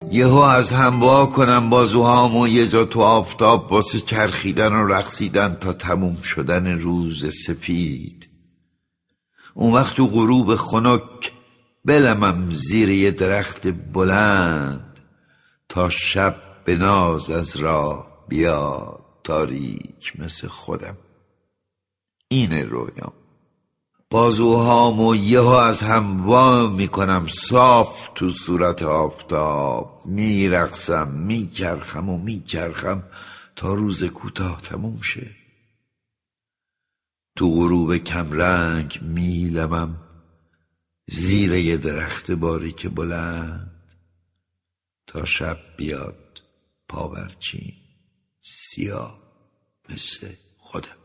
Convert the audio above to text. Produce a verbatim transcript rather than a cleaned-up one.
یهو از هم وا کنم بازوهامو یه جا تو آفتاب واسه چرخیدن و رقصیدن تا تموم شدن روز سپید. اون وقت تو غروب خنک بلمم زیر یه درخت بلند تا شب به ناز از راه بیاد تاریک مثل خودم. اینه رویام. بازوهامو یهو از هم وا میکنم صاف تو صورت آفتاب، میرقصم میچرخم و میچرخم تا روز کوتاه تموم شه. تو غروب کمرنگ میلمم زیر یه درخت باریک بلند تا شب بیاد پاورچین سیاه مثل خودم.